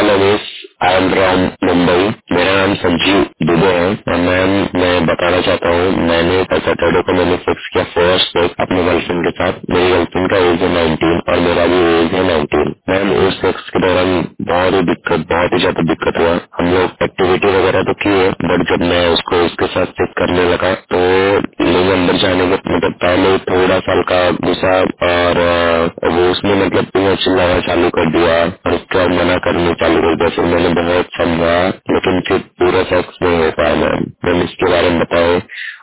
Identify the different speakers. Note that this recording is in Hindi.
Speaker 1: लवेश, आई एम फ्रॉम मुंबई। मेरा नाम संजीव दुबे है। और मैम मैं बताना चाहता हूँ, मैंने कल सैटरडे को मैंने फिक्स किया फर्स्ट डेट अपने गर्लफ्रेंड के साथ। मेरी गर्लफ्रेंड का एज है 19 और मेरा भी एज है 19। मैम उस सेक्स के दौरान बहुत ही ज्यादा दिक्कत हुआ। हम लोग एक्टिविटी वगैरह तो किए, बट जब मैं उसको उसके साथ चेक करने लगा तो लोग अंदर जाने के मतलब पहले थोड़ा सा हल्का गुस्सा और वो उसने मतलब पूरा चिल्लाना चालू कर दिया और उसके बाद मना करने चालू कर दिया। फिर मैंने बहुत समझा, लेकिन फिर पूरा सेक्स नहीं हो पाया। मैम इसके बारे में बताओ।